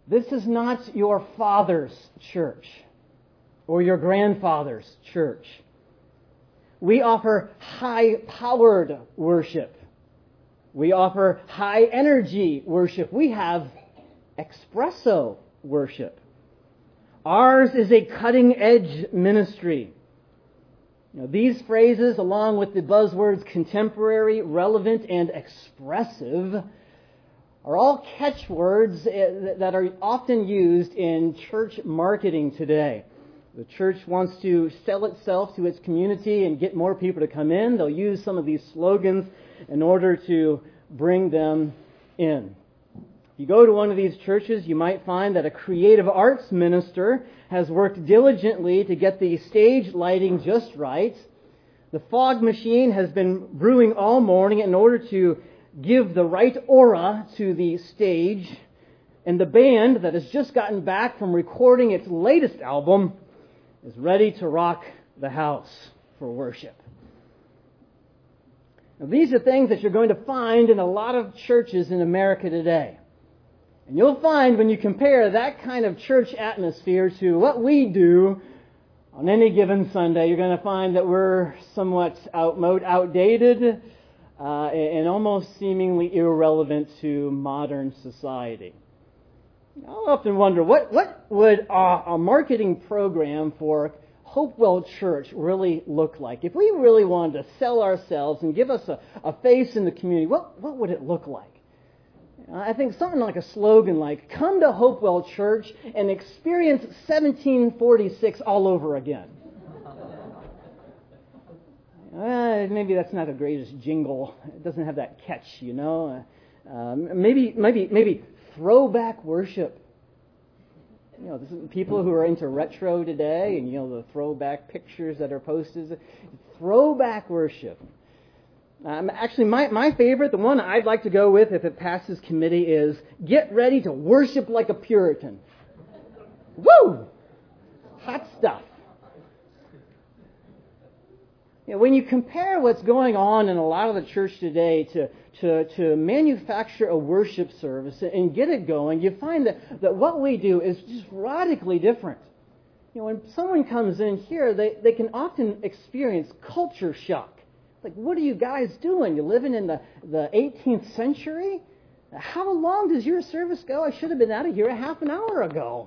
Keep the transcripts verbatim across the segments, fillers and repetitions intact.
This is not your father's church or your grandfather's church. We offer high-powered worship. We offer high-energy worship. We have espresso worship. Ours is a cutting-edge ministry. You know, these phrases, along with the buzzwords contemporary, relevant, and expressive, are all catchwords that are often used in church marketing today. The church wants to sell itself to its community and get more people to come in. They'll use some of these slogans in order to bring them in. If you go to one of these churches, you might find that a creative arts minister has worked diligently to get the stage lighting just right. The fog machine has been brewing all morning in order to give the right aura to the stage. And the band that has just gotten back from recording its latest album is ready to rock the house for worship. Now, these are things that you're going to find in a lot of churches in America today. And you'll find when you compare that kind of church atmosphere to what we do on any given Sunday, you're going to find that we're somewhat outmoded, outdated, uh, and almost seemingly irrelevant to modern society. I often wonder, what, what would a, a marketing program for Hopewell Church really look like? If we really wanted to sell ourselves and give us a, a face in the community, what, what would it look like? I think something like a slogan like, come to Hopewell Church and experience seventeen forty-six all over again. uh, maybe that's not the greatest jingle. It doesn't have that catch, you know. Uh, um, maybe, maybe, maybe throwback worship. You know, this is people who are into retro today, and you know the throwback pictures that are posted. Throwback worship. Um, actually, my, my favorite, the one I'd like to go with if it passes committee, is get ready to worship like a Puritan. Woo! Hot stuff. You know, when you compare what's going on in a lot of the church today to, to, to manufacture a worship service and get it going, you find that, that what we do is just radically different. You know, when someone comes in here, they, they can often experience culture shock. Like, what are you guys doing? You're living in the, the eighteenth century? How long does your service go? I should have been out of here a half an hour ago.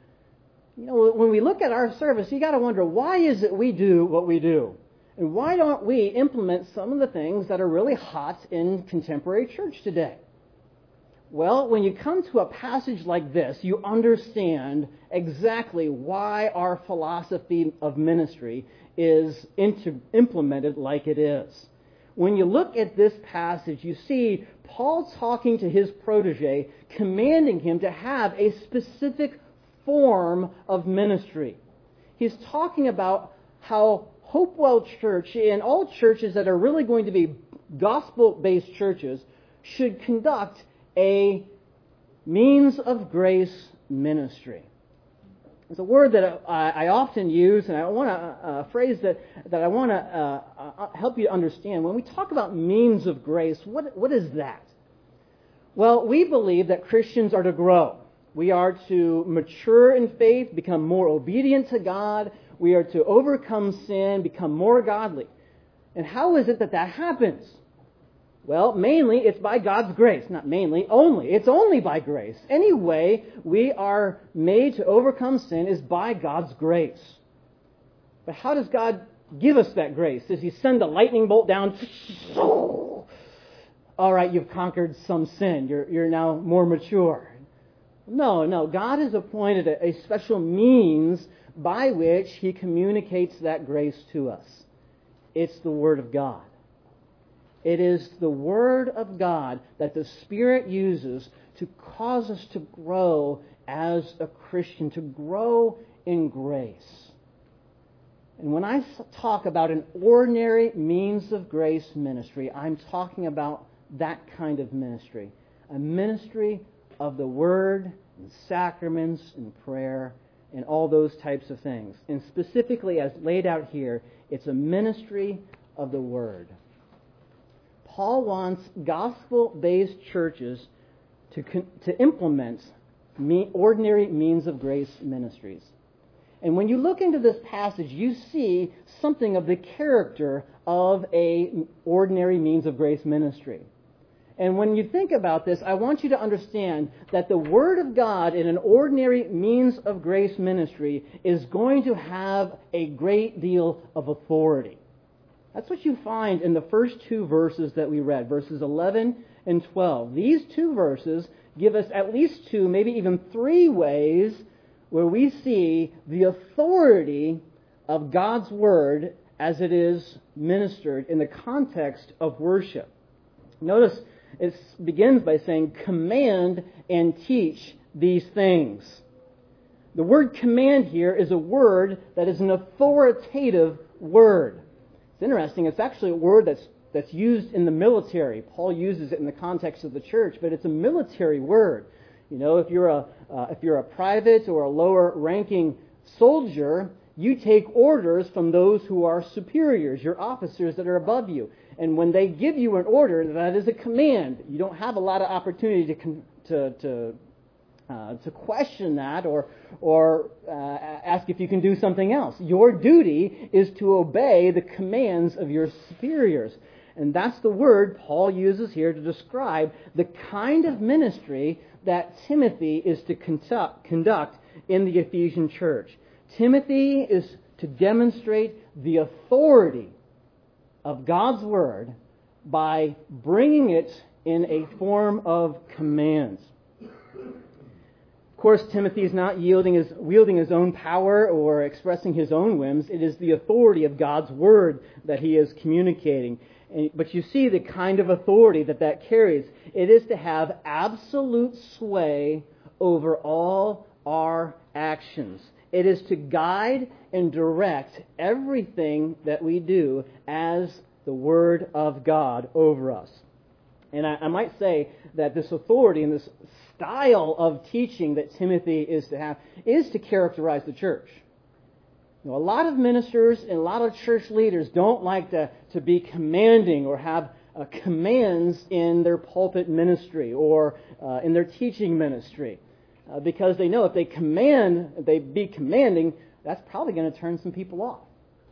You know, when we look at our service, you got to wonder, why is it we do what we do? And why don't we implement some of the things that are really hot in contemporary church today? Well, when you come to a passage like this, you understand exactly why our philosophy of ministry is into, implemented like it is. When you look at this passage, you see Paul talking to his protege, commanding him to have a specific form of ministry. He's talking about how Hopewell Church and all churches that are really going to be gospel-based churches should conduct a means of grace ministry. It's a word that I, I often use, and I want to uh, a phrase that, that I want to uh, uh, help you understand. When we talk about means of grace, what what is that? Well, we believe that Christians are to grow. We are to mature in faith, become more obedient to God. We are to overcome sin, become more godly. And how is it that that happens? Well, mainly it's by God's grace. Not mainly, only. It's only by grace. Any way we are made to overcome sin is by God's grace. But how does God give us that grace? Does He send a lightning bolt down? All right, you've conquered some sin. You're, you're now more mature. No, no. God has appointed a, a special means by which He communicates that grace to us. It's the Word of God. It is the Word of God that the Spirit uses to cause us to grow as a Christian, to grow in grace. And when I talk about an ordinary means of grace ministry, I'm talking about that kind of ministry. A ministry of the Word and sacraments and prayer and all those types of things. And specifically, as laid out here, it's a ministry of the Word. Paul wants gospel-based churches to, to implement me, ordinary means of grace ministries. And when you look into this passage, you see something of the character of a ordinary means of grace ministry. And when you think about this, I want you to understand that the Word of God in an ordinary means of grace ministry is going to have a great deal of authority. That's what you find in the first two verses that we read, verses eleven and twelve. These two verses give us at least two, maybe even three ways where we see the authority of God's Word as it is ministered in the context of worship. Notice it begins by saying, command and teach these things. The word command here is a word that is an authoritative word. It's interesting. It's actually a word that's that's used in the military. Paul uses it in the context of the church, but it's a military word. You know, if you're a uh, if you're a private or a lower ranking soldier, you take orders from those who are superiors, your officers that are above you. And when they give you an order, that is a command. You don't have a lot of opportunity to con- to to, uh, to question that or or uh, ask if you can do something else. Your duty is to obey the commands of your superiors. And that's the word Paul uses here to describe the kind of ministry that Timothy is to conduct, conduct in the Ephesian church. Timothy is to demonstrate the authority of God's Word by bringing it in a form of commands. Of course, Timothy is not yielding his, wielding his own power or expressing his own whims. It is the authority of God's Word that he is communicating. And, but you see the kind of authority that that carries. It is to have absolute sway over all our actions. It is to guide and direct everything that we do as the Word of God over us. And I, I might say that this authority and this style of teaching that Timothy is to have is to characterize the church. You know, a lot of ministers and a lot of church leaders don't like to, to be commanding or have uh, commands in their pulpit ministry or uh, in their teaching ministry. Uh, because they know if they command, if they be commanding, that's probably going to turn some people off.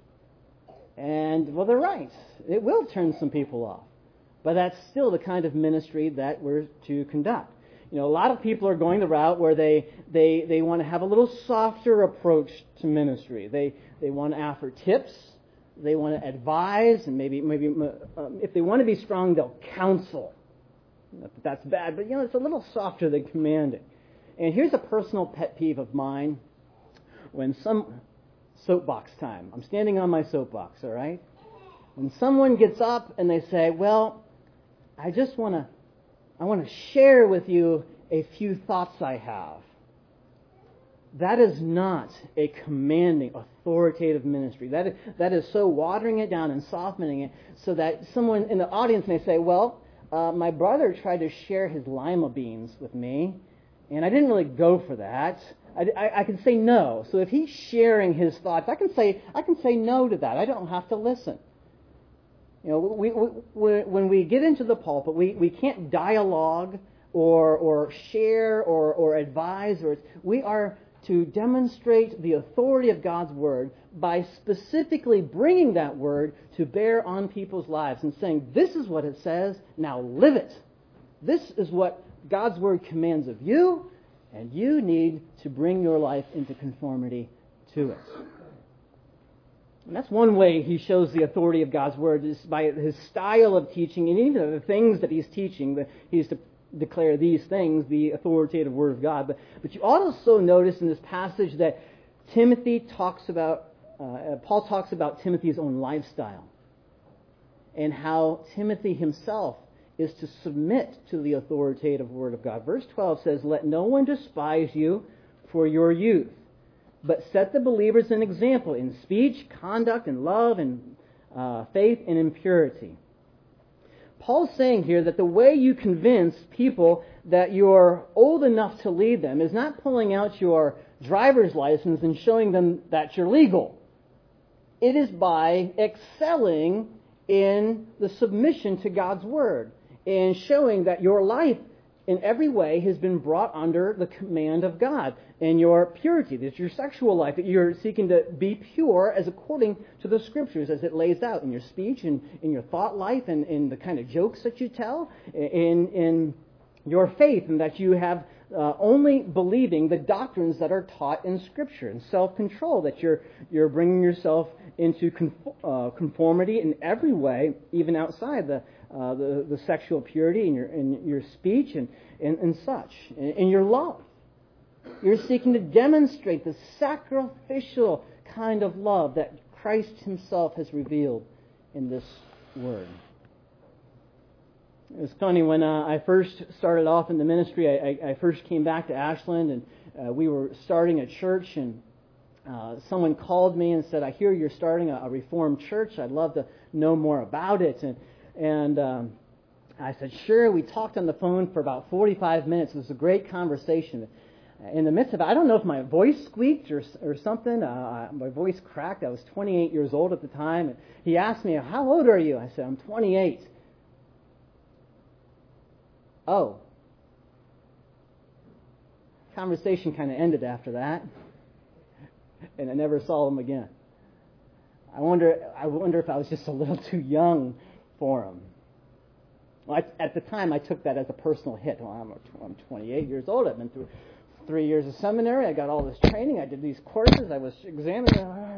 And, well, they're right. It will turn some people off. But that's still the kind of ministry that we're to conduct. You know, a lot of people are going the route where they they, they want to have a little softer approach to ministry. They they want to offer tips. They want to advise, and maybe maybe um, if they want to be strong, they'll counsel. Not that that's bad, but you know, it's a little softer than commanding. And here's a personal pet peeve of mine. When some soapbox time, I'm standing on my soapbox, all right? When someone gets up and they say, "Well, I just want to." I want to share with you a few thoughts I have. That is not a commanding, authoritative ministry. That is, that is so watering it down and softening it so that someone in the audience may say, well, uh, my brother tried to share his lima beans with me, and I didn't really go for that. I, I, I can say no. So if he's sharing his thoughts, I can say I can say no to that. I don't have to listen. You know, we, we, when we get into the pulpit, we, we can't dialogue or or share or, or advise. Or we are to demonstrate the authority of God's Word by specifically bringing that Word to bear on people's lives and saying, this is what it says, now live it. This is what God's Word commands of you, and you need to bring your life into conformity to it. And that's one way he shows the authority of God's Word, is by his style of teaching, and even the things that he's teaching. That he's to declare these things, the authoritative Word of God. But, but you also notice in this passage that Timothy talks about, uh, Paul talks about Timothy's own lifestyle, and how Timothy himself is to submit to the authoritative Word of God. Verse twelve says, "Let no one despise you for your youth, but set the believers an example in speech, conduct, and love, and uh, faith, and in purity." Paul's saying here that the way you convince people that you're old enough to lead them is not pulling out your driver's license and showing them that you're legal. It is by excelling in the submission to God's Word and showing that your life in every way has been brought under the command of God. And your purity, that's your sexual life, that you're seeking to be pure as according to the Scriptures as it lays out in your speech and in your thought life and in the kind of jokes that you tell, in, in your faith, and that you have uh, only believing the doctrines that are taught in Scripture, and self-control, that you're you're bringing yourself into conform, uh, conformity in every way, even outside the uh, the, the sexual purity in your in your speech and and, and such, in, in your love. You're seeking to demonstrate the sacrificial kind of love that Christ Himself has revealed in this Word. It was funny, when uh, I first started off in the ministry, I, I, I first came back to Ashland, and uh, we were starting a church, and uh, someone called me and said, I hear you're starting a, a Reformed church. I'd love to know more about it. And, and um, I said, sure. We talked on the phone for about forty-five minutes. It was a great conversation. In the midst of it, I don't know if my voice squeaked or or something. Uh, my voice cracked. I was twenty-eight years old at the time. And he asked me, how old are you? I said, I'm twenty-eight. Oh. Conversation kind of ended after that, and I never saw him again. I wonder. I wonder if I was just a little too young for him. Well, I, at the time, I took that as a personal hit. Well, I'm, I'm twenty-eight years old. I've been through three years of seminary. I got all this training. I did these courses. I was examining.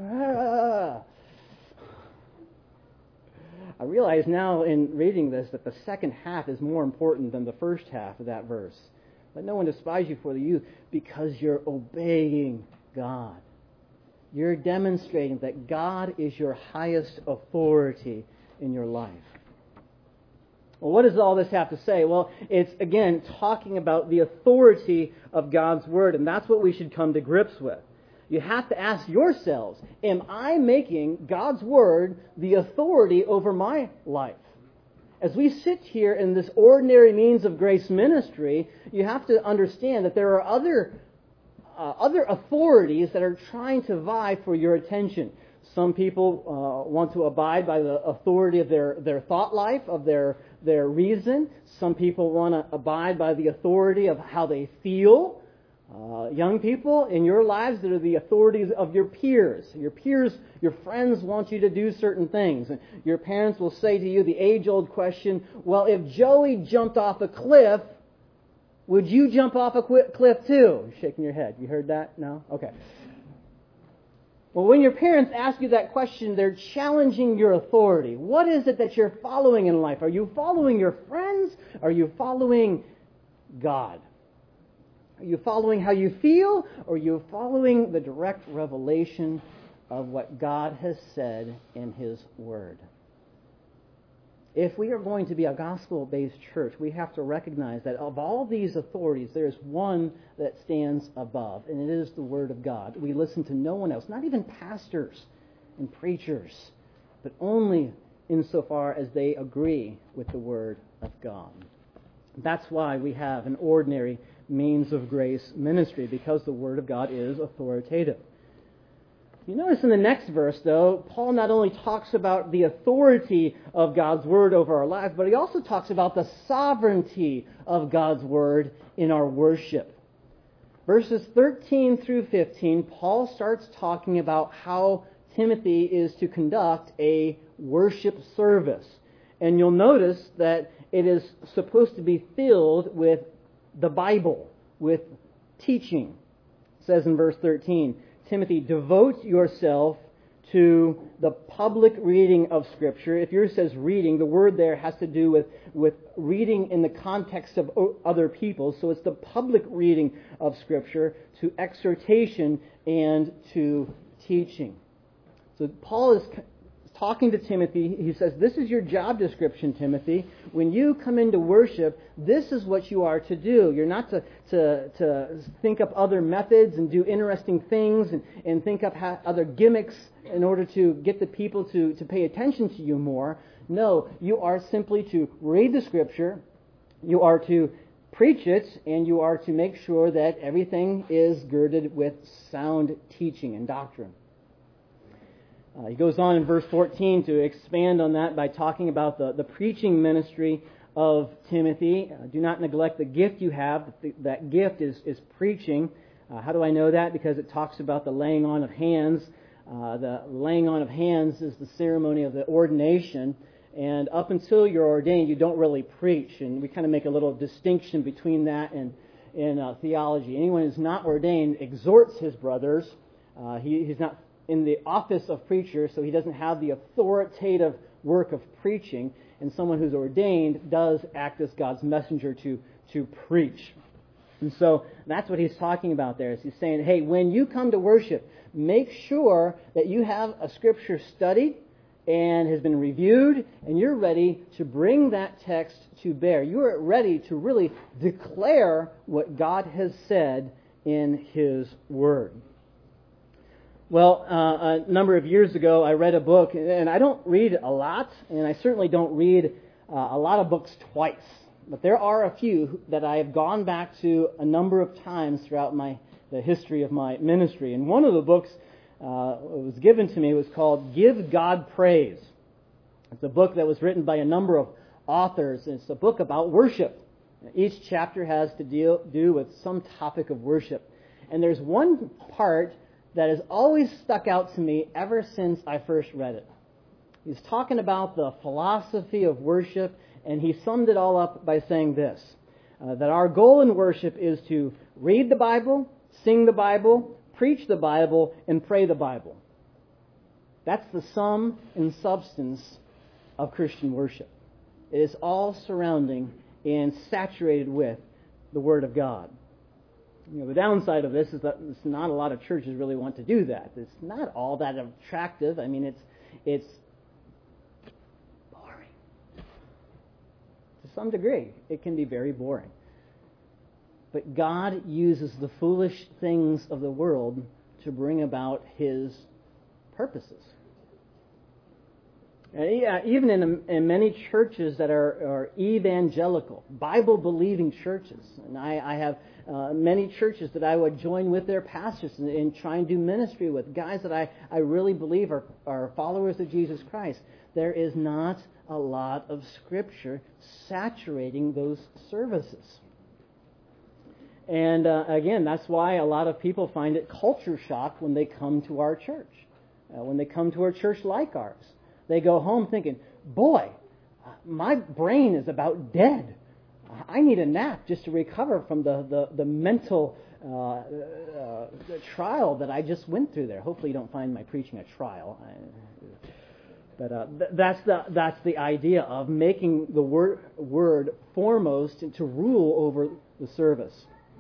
I realize now in reading this that the second half is more important than the first half of that verse. Let no one despise you for the youth, because you're obeying God. You're demonstrating that God is your highest authority in your life. Well, what does all this have to say? Well, it's, again, talking about the authority of God's Word, and that's what we should come to grips with. You have to ask yourselves, am I making God's Word the authority over my life? As we sit here in this ordinary means of grace ministry, you have to understand that there are other uh, other authorities that are trying to vie for your attention. Some people uh, want to abide by the authority of their, their thought life, of their, their reason. Some people want to abide by the authority of how they feel. Uh, young people, in your lives, that are the authorities of your peers. Your peers, your friends want you to do certain things. And your parents will say to you the age-old question, well, if Joey jumped off a cliff, would you jump off a cliff too? You're shaking your head. You heard that? No? Okay. Well, when your parents ask you that question, they're challenging your authority. What is it that you're following in life? Are you following your friends? Are you following God? Are you following how you feel, or are you following the direct revelation of what God has said in His Word? If we are going to be a gospel-based church, we have to recognize that of all these authorities, there is one that stands above, and it is the Word of God. We listen to no one else, not even pastors and preachers, but only insofar as they agree with the Word of God. That's why we have an ordinary means of grace ministry, because the Word of God is authoritative. You notice in the next verse, though, Paul not only talks about the authority of God's Word over our lives, but he also talks about the sovereignty of God's Word in our worship. Verses thirteen through fifteen, Paul starts talking about how Timothy is to conduct a worship service. And you'll notice that it is supposed to be filled with the Bible, with teaching. It says in verse thirteen, Timothy, devote yourself to the public reading of Scripture. If yours says reading, the word there has to do with, with reading in the context of other people. So it's the public reading of Scripture, to exhortation and to teaching. So Paul is talking to Timothy. He says, this is your job description, Timothy. When you come into worship, this is what you are to do. You're not to, to, to think up other methods and do interesting things and, and think up ha- other gimmicks in order to get the people to, to pay attention to you more. No, you are simply to read the Scripture, you are to preach it, and you are to make sure that everything is girded with sound teaching and doctrine. Uh, he goes on in verse fourteen to expand on that by talking about the, the preaching ministry of Timothy. Uh, do not neglect the gift you have. That gift is, is preaching. Uh, how do I know that? Because it talks about the laying on of hands. Uh, the laying on of hands is the ceremony of the ordination. And up until you're ordained, you don't really preach. And we kind of make a little distinction between that and in uh, theology. Anyone who's not ordained exhorts his brothers. Uh, he, he's not in the office of preacher, so he doesn't have the authoritative work of preaching. And someone who's ordained does act as God's messenger to, to preach. And so that's what he's talking about there. Is he's saying, hey, when you come to worship, make sure that you have a scripture studied and has been reviewed, and you're ready to bring that text to bear. You are ready to really declare what God has said in His Word. Well, uh, a number of years ago, I read a book, and I don't read a lot, and I certainly don't read uh, a lot of books twice. But there are a few that I have gone back to a number of times throughout my the history of my ministry. And one of the books Uh, it was given to me. It was called Give God Praise. It's a book that was written by a number of authors. It's a book about worship. Each chapter has to deal do with some topic of worship. And there's one part that has always stuck out to me ever since I first read it. He's talking about the philosophy of worship, and he summed it all up by saying this, uh, that our goal in worship is to read the Bible, sing the Bible, preach the Bible, and pray the Bible. That's the sum and substance of Christian worship. It is all surrounding and saturated with the Word of God. You know, the downside of this is that it's not a lot of churches really want to do that. It's not all that attractive. I mean, it's it's boring. To some degree, it can be very boring. But God uses the foolish things of the world to bring about His purposes. And even in, in many churches that are, are evangelical, Bible-believing churches, and I, I have uh, many churches that I would join with their pastors and, and try and do ministry with, guys that I, I really believe are, are followers of Jesus Christ. There is not a lot of Scripture saturating those services. And uh, again, that's why a lot of people find it culture shock when they come to our church. Uh, when they come to a church like ours. They go home thinking, boy, my brain is about dead. I need a nap just to recover from the, the, the mental uh, uh, the trial that I just went through there. Hopefully you don't find my preaching a trial. I, but uh, th- that's the that's the idea of making the word, word foremost and to rule over the service.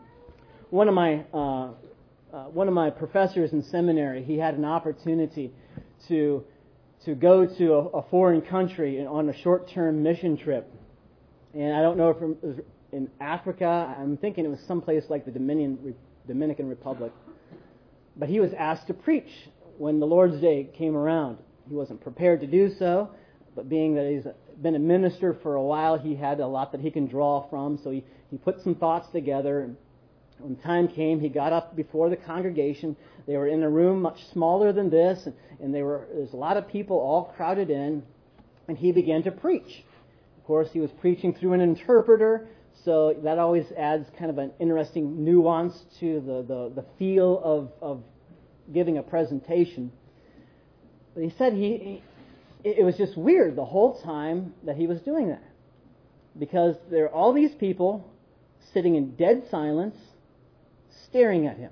One of my uh, uh, one of my professors in seminary, he had an opportunity to to go to a, a foreign country on a short-term mission trip, and I don't know if it was in Africa. I'm thinking it was someplace like the Dominican Dominican Republic, but he was asked to preach when the Lord's Day came around. He wasn't prepared to do so, but being that he's been a minister for a while, he had a lot that he can draw from. So he, he put some thoughts together. And when time came, he got up before the congregation. They were in a room much smaller than this, and, and they were there's a lot of people all crowded in, and he began to preach. Of course, he was preaching through an interpreter, so that always adds kind of an interesting nuance to the, the, the feel of, of giving a presentation. But he said he, he it was just weird the whole time that he was doing that, because there are all these people sitting in dead silence, staring at him.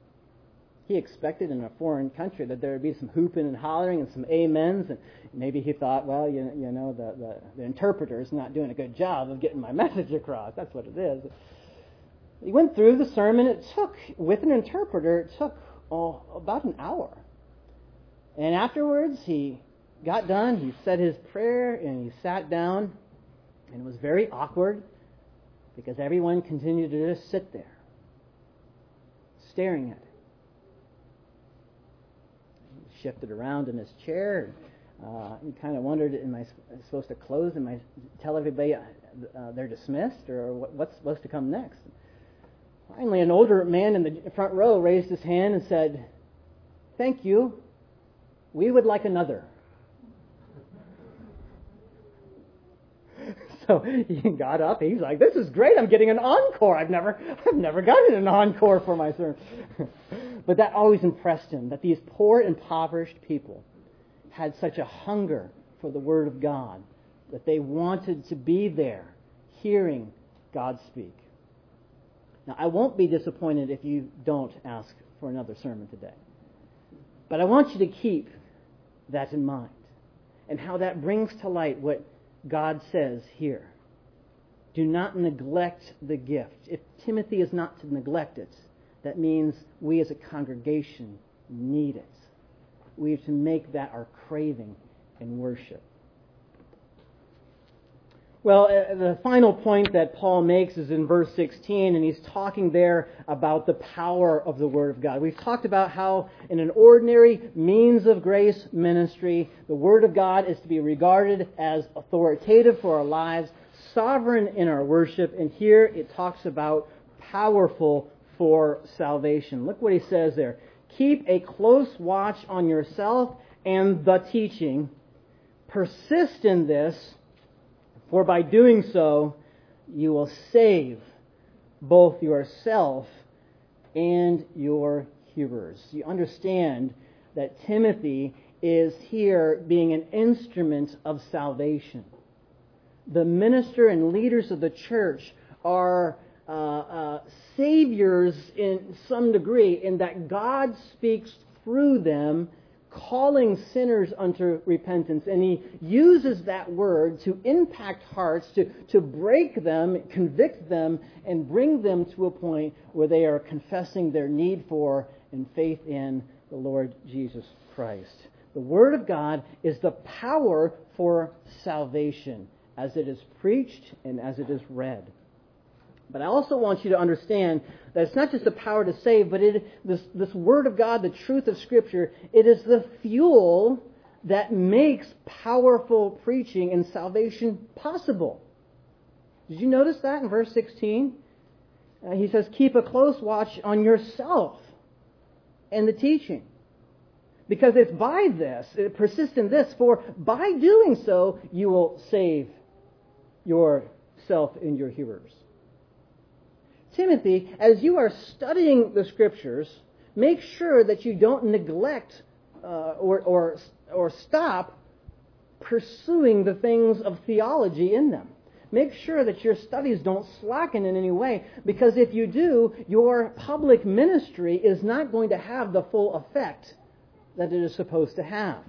He expected in a foreign country that there would be some hooping and hollering and some amens, and maybe he thought, well, you, you know, the, the, the interpreter is not doing a good job of getting my message across. That's what it is. He went through the sermon. It took, with an interpreter, it took oh, about an hour. And afterwards, he got done, he said his prayer, and he sat down, and it was very awkward because everyone continued to just sit there, staring at it. He shifted around in his chair. Uh, he kind of wondered, am I supposed to close? Am I tell everybody uh, they're dismissed, or what's supposed to come next? Finally, an older man in the front row raised his hand and said, "Thank you. We would like another." so he got up. He's like, "This is great. I'm getting an encore. I've never, I've never gotten an encore for my sermon." But that always impressed him, that these poor, impoverished people had such a hunger for the Word of God that they wanted to be there, hearing God speak. Now, I won't be disappointed if you don't ask for another sermon today. But I want you to keep that in mind and how that brings to light what God says here. Do not neglect the gift. If Timothy is not to neglect it, that means we as a congregation need it. We have to make that our craving in worship. Well, uh, the final point that Paul makes is in verse sixteen, and he's talking there about the power of the Word of God. We've talked about how in an ordinary means of grace ministry, the Word of God is to be regarded as authoritative for our lives, sovereign in our worship, and here it talks about powerful for salvation. Look what he says there. Keep a close watch on yourself and the teaching. Persist in this, for by doing so, you will save both yourself and your hearers. You understand that Timothy is here being an instrument of salvation. The minister and leaders of the church are uh, uh, saviors in some degree, in that God speaks through them, calling sinners unto repentance. And he uses that word to impact hearts, to, to break them, convict them, and bring them to a point where they are confessing their need for and faith in the Lord Jesus Christ. The Word of God is the power for salvation as it is preached and as it is read. But I also want you to understand that it's not just the power to save, but it, this, this Word of God, the truth of Scripture, it is the fuel that makes powerful preaching and salvation possible. Did you notice that in verse sixteen? Uh, he says, keep a close watch on yourself and the teaching. Because it's by this, it persists in this, for by doing so, you will save yourself and your hearers. Timothy, as you are studying the Scriptures, make sure that you don't neglect uh, or, or, or stop pursuing the things of theology in them. Make sure that your studies don't slacken in any way, because if you do, your public ministry is not going to have the full effect that it is supposed to have.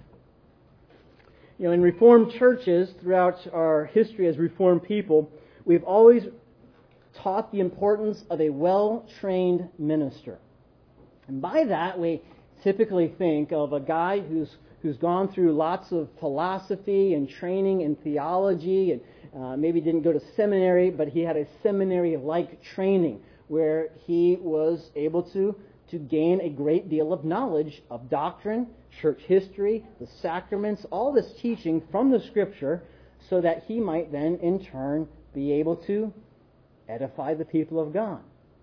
You know, in Reformed churches, throughout our history as Reformed people, we've always taught the importance of a well-trained minister. And by that, we typically think of a guy who's who's gone through lots of philosophy and training in theology, and uh, maybe didn't go to seminary, but he had a seminary-like training where he was able to, to gain a great deal of knowledge of doctrine, church history, the sacraments, all this teaching from the Scripture, so that he might then, in turn, be able to edify the people of God.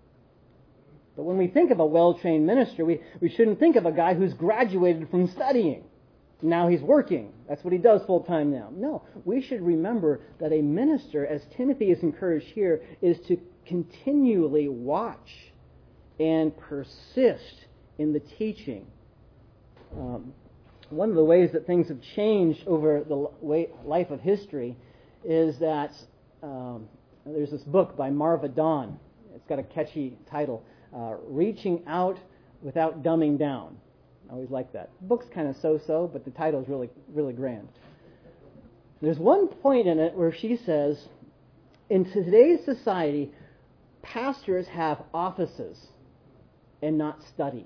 But when we think of a well-trained minister, we, we shouldn't think of a guy who's graduated from studying. Now he's working. That's what he does full-time now. No, we should remember that a minister, as Timothy is encouraged here, is to continually watch and persist in the teaching. Um, one of the ways that things have changed over the way, life of history is that um, there's this book by Marva Dawn. It's got a catchy title, uh, Reaching Out Without Dumbing Down. I always like that. The book's kind of so-so, but the title is really, really grand. There's one point in it where she says, in today's society, pastors have offices and not studies.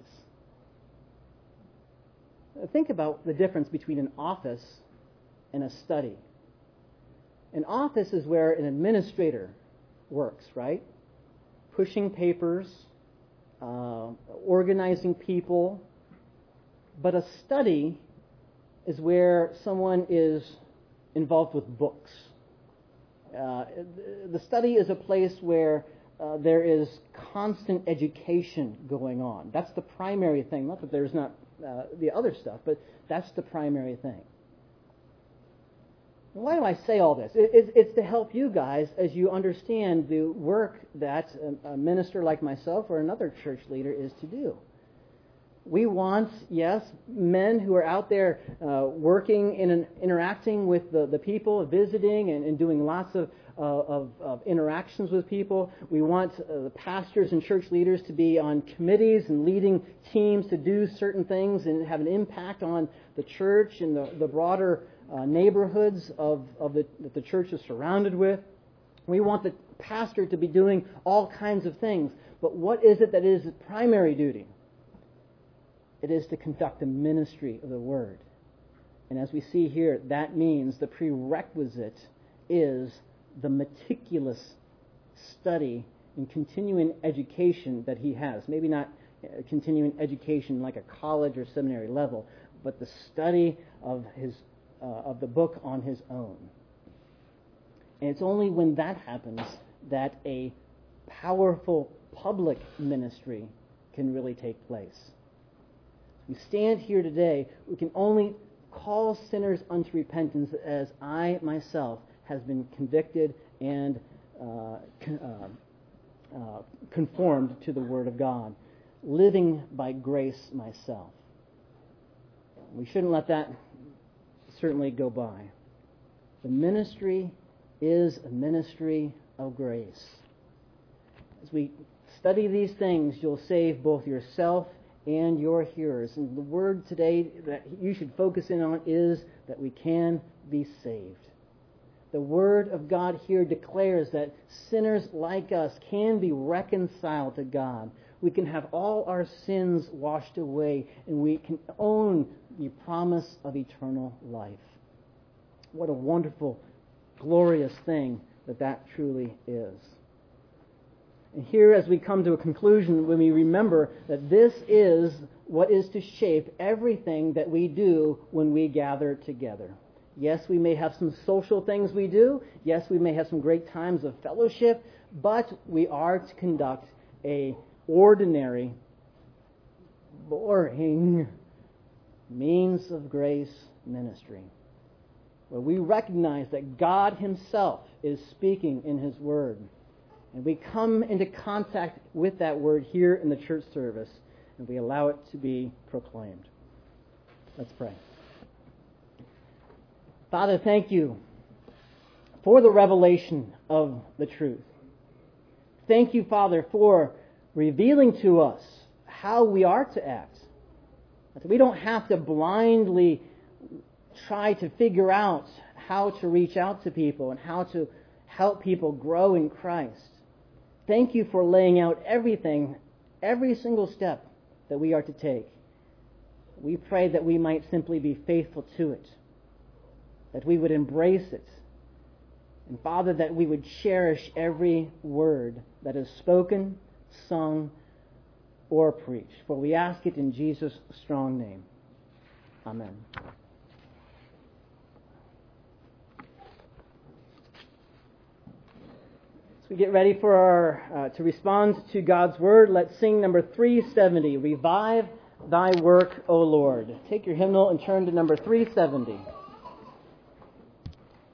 Think about the difference between an office and a study. An office is where an administrator works, right? Pushing papers, uh, organizing people. But a study is where someone is involved with books. Uh, the study is a place where uh, there is constant education going on. That's the primary thing. Not that there's not uh, the other stuff, but that's the primary thing. Why do I say all this? It, it, it's to help you guys as you understand the work that a, a minister like myself or another church leader is to do. We want, yes, men who are out there uh, working and interacting with the, the people, visiting and, and doing lots of, uh, of, of interactions with people. We want uh, the pastors and church leaders to be on committees and leading teams to do certain things and have an impact on the church and the, the broader uh, neighborhoods of, of the, that the church is surrounded with. We want the pastor to be doing all kinds of things. But what is it that is his primary duty? It is to conduct the ministry of the Word. And as we see here, that means the prerequisite is the meticulous study and continuing education that he has. Maybe not continuing education like a college or seminary level, but the study of his uh, of the book on his own. And it's only when that happens that a powerful public ministry can really take place. We stand here today, we can only call sinners unto repentance as I myself has been convicted and uh, con- uh, uh, conformed to the Word of God, living by grace myself. We shouldn't let that certainly go by. The ministry is a ministry of grace. As we study these things, you'll save both yourself and your hearers. And the word today that you should focus in on is that we can be saved. The Word of God here declares that sinners like us can be reconciled to God. We can have all our sins washed away, and we can own the promise of eternal life. What a wonderful, glorious thing that that truly is. And here, as we come to a conclusion, when we remember that this is what is to shape everything that we do when we gather together. Yes, we may have some social things we do. Yes, we may have some great times of fellowship, but we are to conduct a ordinary, boring means of grace ministry, where we recognize that God Himself is speaking in His Word. And we come into contact with that Word here in the church service, and we allow it to be proclaimed. Let's pray. Father, thank you for the revelation of the truth. Thank you, Father, for revealing to us how we are to act. That we don't have to blindly try to figure out how to reach out to people and how to help people grow in Christ. Thank you for laying out everything, every single step that we are to take. We pray that we might simply be faithful to it, that we would embrace it, and Father, that we would cherish every word that is spoken, sung, or preached. For we ask it in Jesus' strong name. Amen. We get ready for our uh, to respond to God's Word. Let's sing number three seventy, Revive Thy Work, O Lord. Take your hymnal and turn to number three seventy.